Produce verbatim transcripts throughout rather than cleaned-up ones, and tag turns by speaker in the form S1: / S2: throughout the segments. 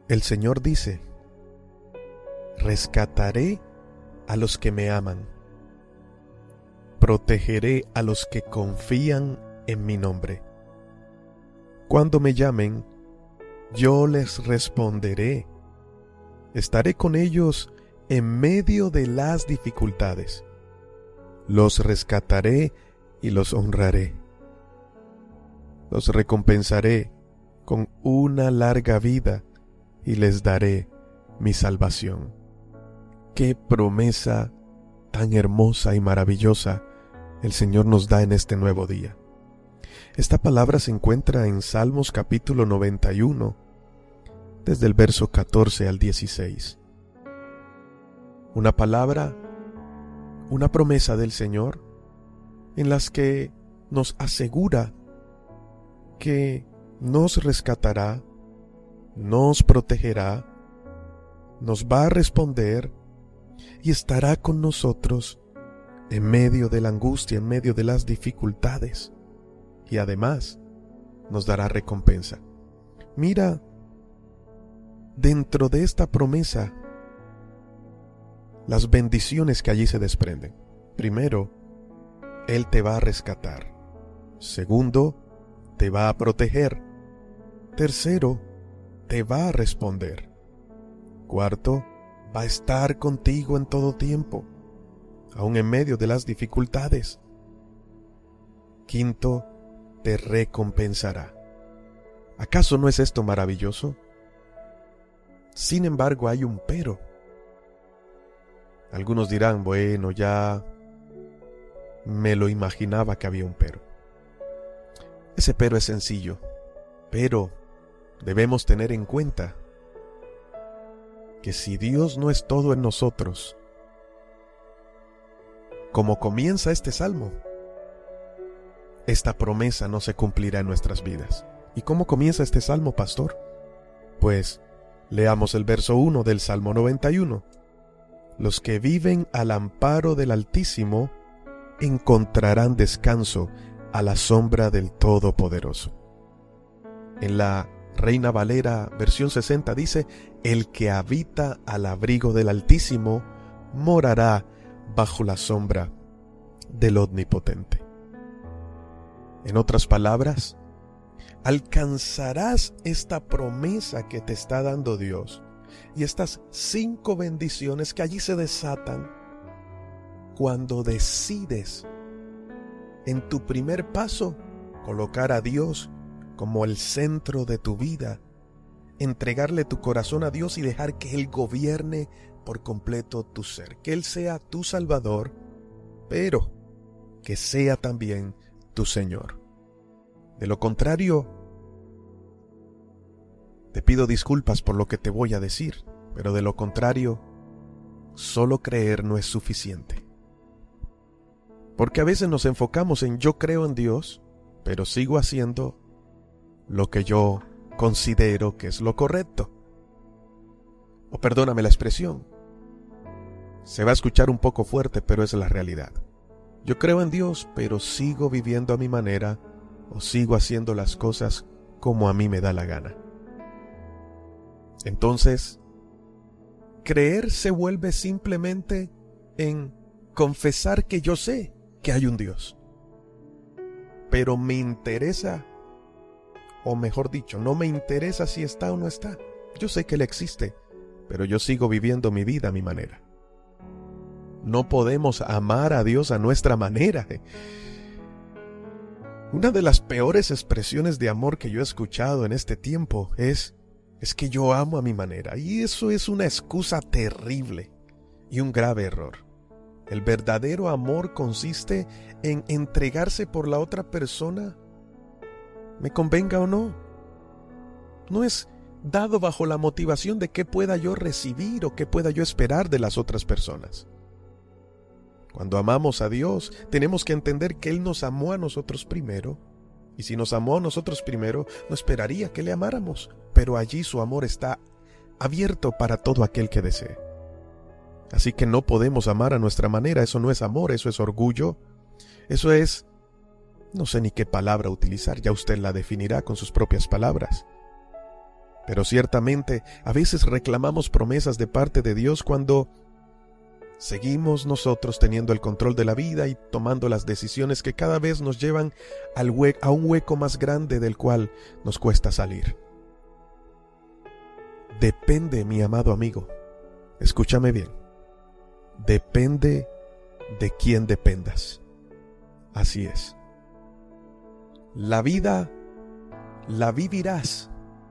S1: El Señor dice: rescataré a los que me aman, protegeré a los que confían en mi nombre. Cuando me llamen, yo les responderé. Estaré con ellos en medio de las dificultades. Los rescataré y los honraré. Los recompensaré con una larga vida y les daré mi salvación. Qué promesa tan hermosa y maravillosa el Señor nos da en este nuevo día. Esta palabra se encuentra en Salmos capítulo noventa y uno, desde el verso catorce al dieciséis. Una palabra, una promesa del Señor, en las que nos asegura que nos rescatará, nos protegerá, nos va a responder y estará con nosotros en medio de la angustia, en medio de las dificultades, y además nos dará recompensa. Mira, dentro de esta promesa, las bendiciones que allí se desprenden. Primero, Él te va a rescatar. Segundo, te va a proteger. Tercero, te va a responder. Cuarto, va a estar contigo en todo tiempo, aun en medio de las dificultades. Quinto, te recompensará. ¿Acaso no es esto maravilloso? Sin embargo, hay un pero. Algunos dirán, bueno, ya me lo imaginaba que había un pero. Ese pero es sencillo, pero debemos tener en cuenta que si Dios no es todo en nosotros, como comienza este salmo, esta promesa no se cumplirá en nuestras vidas. ¿Y cómo comienza este salmo, pastor? Pues leamos el verso uno del Salmo noventa y uno. Los que viven al amparo del Altísimo encontrarán descanso a la sombra del Todopoderoso. En la Reina Valera versión sesenta dice: el que habita al abrigo del Altísimo morará bajo la sombra del Omnipotente. En otras palabras, alcanzarás esta promesa que te está dando Dios y estas cinco bendiciones que allí se desatan cuando decides en tu primer paso colocar a Dios como el centro de tu vida, entregarle tu corazón a Dios y dejar que Él gobierne por completo tu ser, que Él sea tu Salvador, pero que sea también tu Señor. De lo contrario, te pido disculpas por lo que te voy a decir, pero de lo contrario, solo creer no es suficiente. Porque a veces nos enfocamos en yo creo en Dios, pero sigo haciendo lo que yo considero que es lo correcto. O perdóname la expresión, se va a escuchar un poco fuerte, pero es la realidad. Yo creo en Dios, pero sigo viviendo a mi manera o sigo haciendo las cosas como a mí me da la gana. Entonces, creer se vuelve simplemente en confesar que yo sé que hay un Dios. Pero me interesa, o mejor dicho, no me interesa si está o no está. Yo sé que Él existe, pero yo sigo viviendo mi vida a mi manera. No podemos amar a Dios a nuestra manera. Una de las peores expresiones de amor que yo he escuchado en este tiempo es, es que yo amo a mi manera. Y eso es una excusa terrible y un grave error. El verdadero amor consiste en entregarse por la otra persona, me convenga o no. No es dado bajo la motivación de qué pueda yo recibir o qué pueda yo esperar de las otras personas. Cuando amamos a Dios, tenemos que entender que Él nos amó a nosotros primero, y si nos amó a nosotros primero, no esperaría que le amáramos, pero allí su amor está abierto para todo aquel que desee. Así que no podemos amar a nuestra manera, eso no es amor, eso es orgullo, eso es, no sé ni qué palabra utilizar, ya usted la definirá con sus propias palabras. Pero ciertamente a veces reclamamos promesas de parte de Dios cuando seguimos nosotros teniendo el control de la vida y tomando las decisiones que cada vez nos llevan al hue- a un hueco más grande del cual nos cuesta salir. Depende, mi amado amigo, escúchame bien, depende de quién dependas. Así es. La vida la vivirás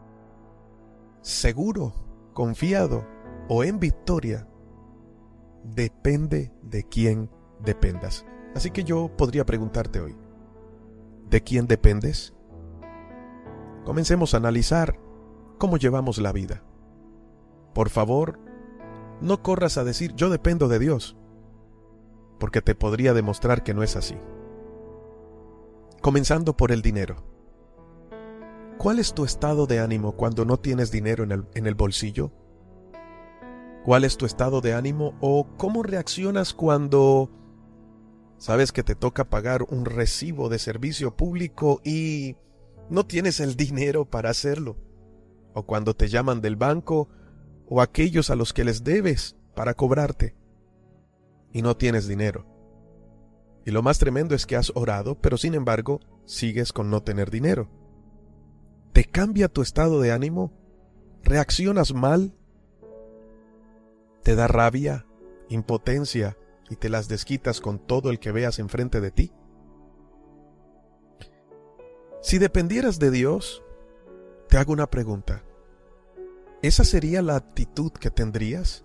S1: seguro, confiado o en victoria. Depende de quién dependas. Así que yo podría preguntarte hoy, ¿de quién dependes? Comencemos a analizar cómo llevamos la vida. Por favor, no corras a decir yo dependo de Dios, porque te podría demostrar que no es así. Comenzando por el dinero. ¿Cuál es tu estado de ánimo cuando no tienes dinero en el, en el bolsillo? ¿Cuál es tu estado de ánimo o cómo reaccionas cuando sabes que te toca pagar un recibo de servicio público y no tienes el dinero para hacerlo? O cuando te llaman del banco o aquellos a los que les debes para cobrarte y no tienes dinero. Y lo más tremendo es que has orado, pero sin embargo sigues con no tener dinero. ¿Te cambia tu estado de ánimo? ¿Reaccionas mal? ¿Te da rabia, impotencia y te las desquitas con todo el que veas enfrente de ti? Si dependieras de Dios, te hago una pregunta. ¿Esa sería la actitud que tendrías?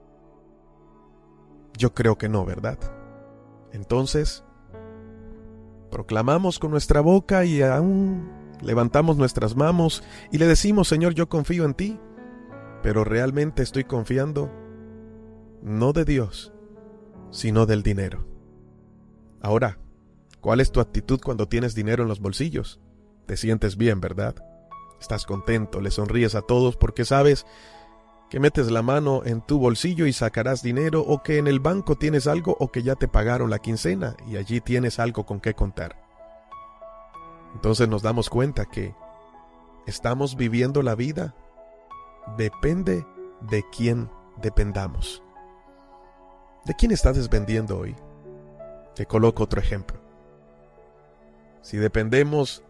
S1: Yo creo que no, ¿verdad? Entonces, proclamamos con nuestra boca y aún levantamos nuestras manos y le decimos, Señor, yo confío en ti, pero realmente estoy confiando no de Dios, sino del dinero. Ahora, ¿cuál es tu actitud cuando tienes dinero en los bolsillos? Te sientes bien, ¿verdad? Estás contento, le sonríes a todos porque sabes que metes la mano en tu bolsillo y sacarás dinero, o que en el banco tienes algo, o que ya te pagaron la quincena y allí tienes algo con qué contar. Entonces nos damos cuenta que estamos viviendo la vida, depende de quién dependamos. ¿De quién estás dependiendo hoy? Te coloco otro ejemplo. Si dependemos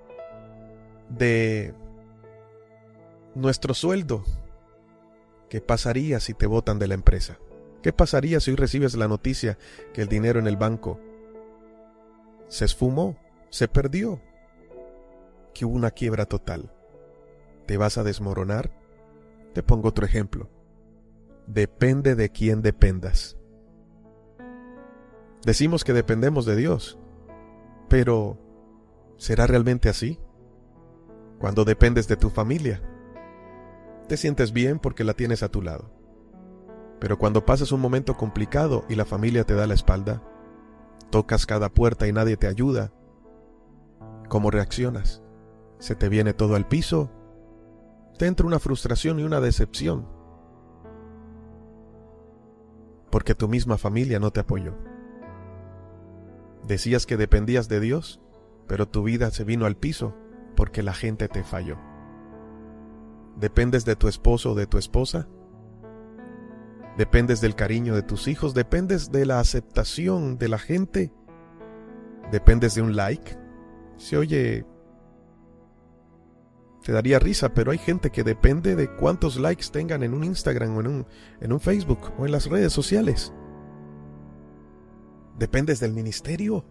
S1: de nuestro sueldo, ¿qué pasaría si te botan de la empresa? ¿Qué pasaría si hoy recibes la noticia que el dinero en el banco se esfumó, se perdió, que hubo una quiebra total? ¿Te vas a desmoronar? Te pongo otro ejemplo. Depende de quién dependas. Decimos que dependemos de Dios, pero ¿será realmente así? Cuando dependes de tu familia, te sientes bien porque la tienes a tu lado. Pero cuando pasas un momento complicado y la familia te da la espalda, tocas cada puerta y nadie te ayuda, ¿cómo reaccionas? ¿Se te viene todo al piso? Te entra una frustración y una decepción, porque tu misma familia no te apoyó. Decías que dependías de Dios, pero tu vida se vino al piso porque la gente te falló. ¿Dependes de tu esposo o de tu esposa? ¿Dependes del cariño de tus hijos? ¿Dependes de la aceptación de la gente? ¿Dependes de un like? Se oye, te daría risa, pero hay gente que depende de cuántos likes tengan en un Instagram o en un, en un Facebook o en las redes sociales. ¿Dependes del ministerio?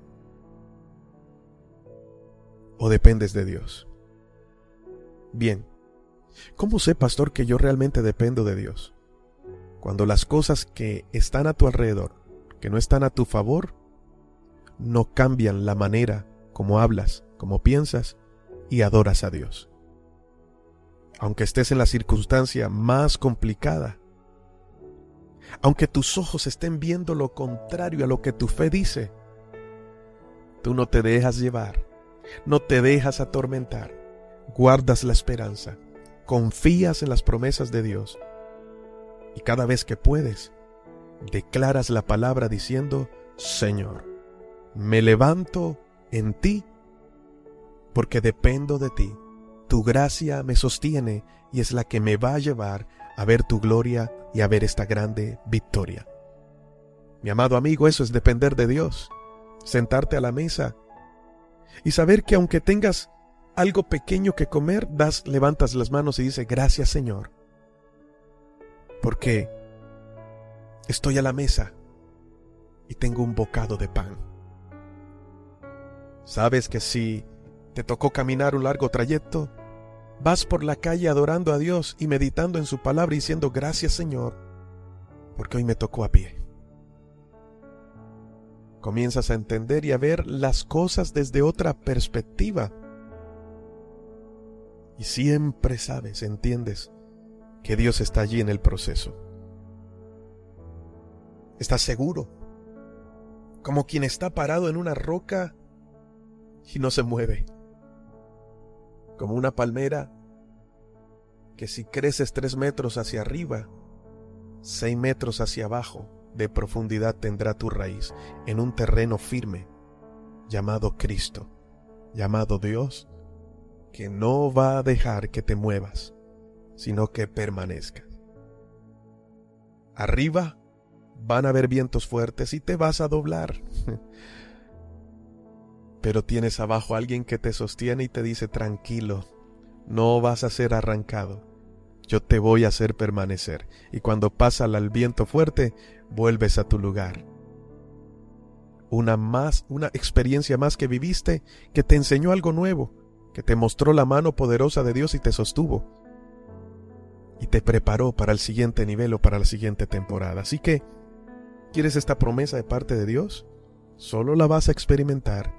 S1: ¿O dependes de Dios? Bien, ¿cómo sé, pastor, que yo realmente dependo de Dios? Cuando las cosas que están a tu alrededor, que no están a tu favor, no cambian la manera como hablas, como piensas y adoras a Dios. Aunque estés en la circunstancia más complicada, aunque tus ojos estén viendo lo contrario a lo que tu fe dice, tú no te dejas llevar, no te dejas atormentar, guardas la esperanza, confías en las promesas de Dios y cada vez que puedes, declaras la palabra diciendo, Señor, me levanto en ti porque dependo de ti. tu gracia me sostiene y es la que me va a llevar a ver tu gloria y a ver esta grande victoria. Mi amado amigo, eso es depender de Dios. Sentarte a la mesa y saber que aunque tengas algo pequeño que comer, das, levantas las manos y dices, gracias Señor, porque estoy a la mesa y tengo un bocado de pan. Sabes que si te tocó caminar un largo trayecto, vas por la calle adorando a Dios y meditando en su palabra y diciendo, gracias Señor, porque hoy me tocó a pie. Comienzas a entender y a ver las cosas desde otra perspectiva. Y siempre sabes, entiendes, que Dios está allí en el proceso. Estás seguro, como quien está parado en una roca y no se mueve. Como una palmera que si creces tres metros hacia arriba, seis metros hacia abajo de profundidad tendrá tu raíz en un terreno firme llamado Cristo, llamado Dios, que no va a dejar que te muevas, sino que permanezcas. Arriba van a haber vientos fuertes y te vas a doblar. Pero tienes abajo a alguien que te sostiene y te dice, tranquilo, no vas a ser arrancado. Yo te voy a hacer permanecer. Y cuando pasa el viento fuerte, vuelves a tu lugar. Una más, una experiencia más que viviste, que te enseñó algo nuevo, que te mostró la mano poderosa de Dios y te sostuvo. Y te preparó para el siguiente nivel o para la siguiente temporada. Así que, ¿quieres esta promesa de parte de Dios? Solo la vas a experimentar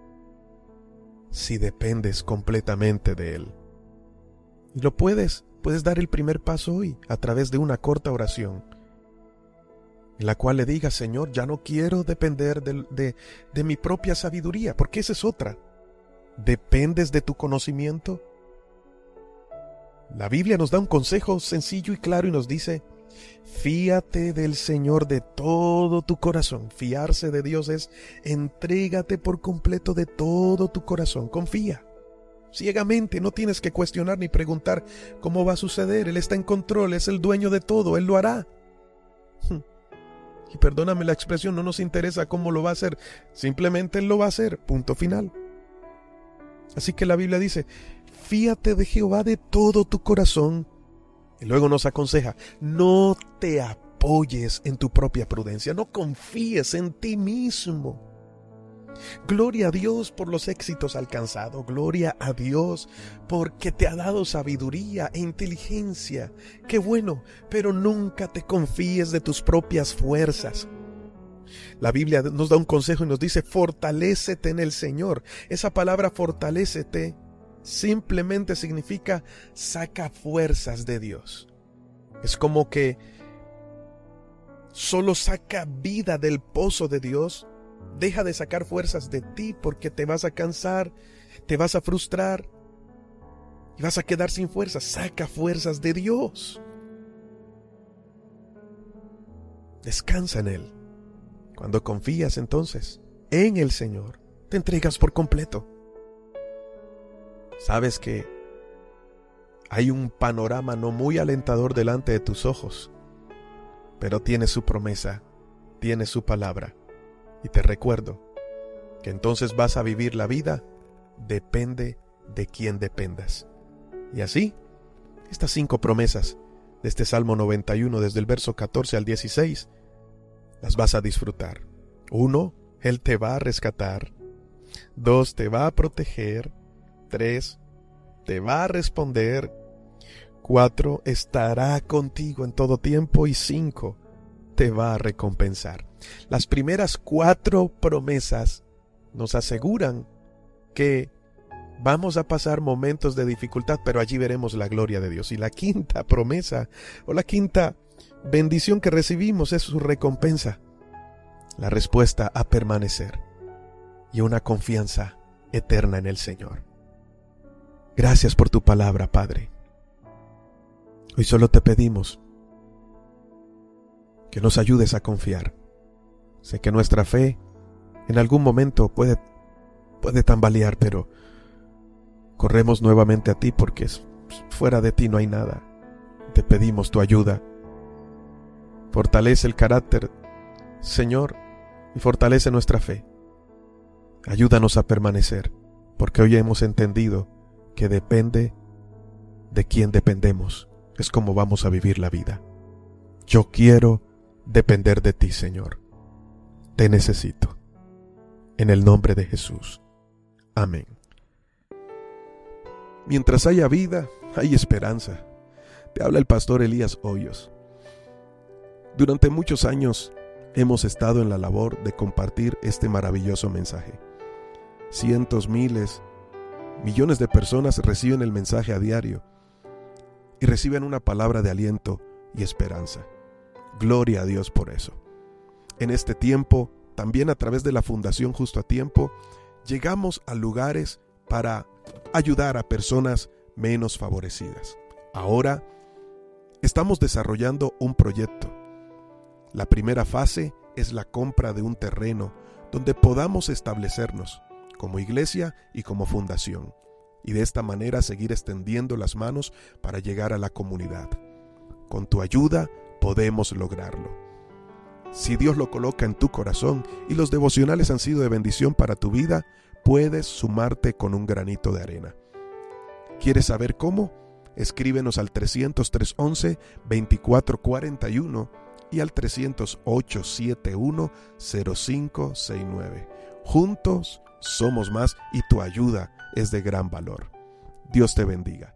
S1: si dependes completamente de Él. Y lo puedes, puedes dar el primer paso hoy a través de una corta oración, en la cual le digas, Señor, ya no quiero depender de, de, de mi propia sabiduría, porque esa es otra. ¿Dependes de tu conocimiento? La Biblia nos da un consejo sencillo y claro y nos dice, fíate del Señor de todo tu corazón. Fiarse de Dios es entrégate por completo de todo tu corazón. Confía ciegamente, no tienes que cuestionar ni preguntar cómo va a suceder. Él está en control, es el dueño de todo, Él lo hará. Y perdóname la expresión, no nos interesa cómo lo va a hacer, simplemente Él lo va a hacer, punto final. Así que la Biblia dice, fíate de Jehová de todo tu corazón. Y luego nos aconseja, no te apoyes en tu propia prudencia, no confíes en ti mismo. Gloria a Dios por los éxitos alcanzados, gloria a Dios porque te ha dado sabiduría e inteligencia. Qué bueno, pero nunca te confíes de tus propias fuerzas. La Biblia nos da un consejo y nos dice, fortalécete en el Señor. Esa palabra fortalécete simplemente significa saca fuerzas de Dios. Es como que solo saca vida del pozo de Dios. Deja de sacar fuerzas de ti porque te vas a cansar, te vas a frustrar y vas a quedar sin fuerzas. Saca fuerzas de Dios. Descansa en Él. Cuando confías entonces en el Señor, te entregas por completo. Sabes que hay un panorama no muy alentador delante de tus ojos, pero tienes su promesa, tienes su palabra. Y te recuerdo que entonces vas a vivir la vida, depende de quién dependas. Y así, estas cinco promesas de este Salmo noventa y uno, desde el verso catorce al dieciséis, las vas a disfrutar. Uno, Él te va a rescatar. Dos, te va a proteger. Tres, te va a responder. Cuatro, estará contigo en todo tiempo. Y cinco, te va a recompensar. Las primeras cuatro promesas nos aseguran que vamos a pasar momentos de dificultad, pero allí veremos la gloria de Dios. Y la quinta promesa, o la quinta bendición que recibimos es su recompensa. La respuesta a permanecer y una confianza eterna en el Señor. Gracias por tu palabra, Padre. Hoy solo te pedimos que nos ayudes a confiar. Sé que nuestra fe en algún momento puede, puede tambalear, pero Corremos nuevamente a ti porque fuera de ti no hay nada. Te pedimos tu ayuda. Fortalece el carácter, Señor, y fortalece nuestra fe. Ayúdanos a permanecer, porque hoy hemos entendido que depende de quién dependemos, es como vamos a vivir la vida. Yo quiero depender de ti, Señor. Te necesito. En el nombre de Jesús. Amén. Mientras haya vida, hay esperanza. Te habla el pastor Elías Hoyos. Durante muchos años hemos estado en la labor de compartir este maravilloso mensaje. Cientos, miles, millones de personas reciben el mensaje a diario y reciben una palabra de aliento y esperanza. Gloria a Dios por eso. En este tiempo, también a través de la Fundación Justo a Tiempo, llegamos a lugares para ayudar a personas menos favorecidas. Ahora, estamos desarrollando un proyecto. La primera fase es la compra de un terreno donde podamos establecernos como iglesia y como fundación, y de esta manera seguir extendiendo las manos para llegar a la comunidad. Con tu ayuda podemos lograrlo. Si Dios lo coloca en tu corazón y los devocionales han sido de bendición para tu vida, puedes sumarte con un granito de arena. ¿Quieres saber cómo? Escríbenos al trescientos tres once veinticuatro cuarenta y uno y al trescientos ocho setenta y uno cero cinco sesenta y nueve. Juntos somos más y tu ayuda es de gran valor. Dios te bendiga.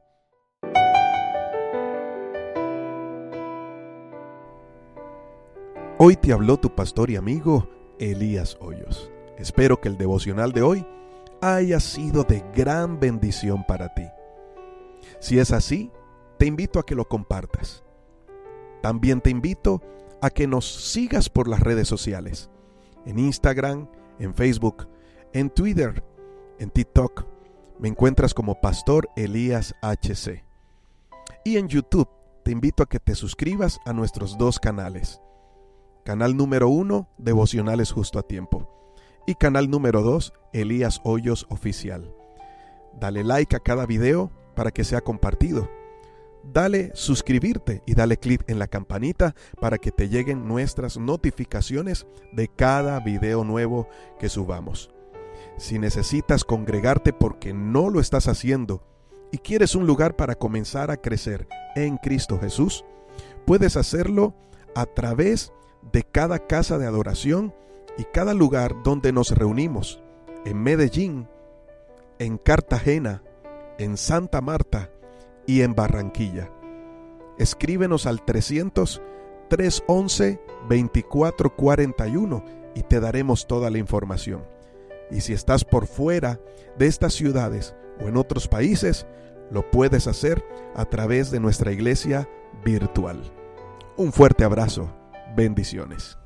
S1: Hoy te habló tu pastor y amigo Elías Hoyos. Espero que el devocional de hoy haya sido de gran bendición para ti. Si es así, te invito a que lo compartas. También te invito a que nos sigas por las redes sociales, en Instagram, en Facebook, en Twitter, en TikTok. Me encuentras como Pastor Elías H C. Y en YouTube te invito a que te suscribas a nuestros dos canales. Canal número uno, Devocionales Justo a Tiempo. Y canal número dos, Elías Hoyos Oficial. Dale like a cada video para que sea compartido. Dale suscribirte y dale clic en la campanita para que te lleguen nuestras notificaciones de cada video nuevo que subamos. Si necesitas congregarte porque no lo estás haciendo y quieres un lugar para comenzar a crecer en Cristo Jesús, puedes hacerlo a través de cada casa de adoración y cada lugar donde nos reunimos, en Medellín, en Cartagena, en Santa Marta y en Barranquilla. Escríbenos al trescientos tres once veinticuatro cuarenta y uno y te daremos toda la información. Y si estás por fuera de estas ciudades o en otros países, lo puedes hacer a través de nuestra iglesia virtual. Un fuerte abrazo. Bendiciones.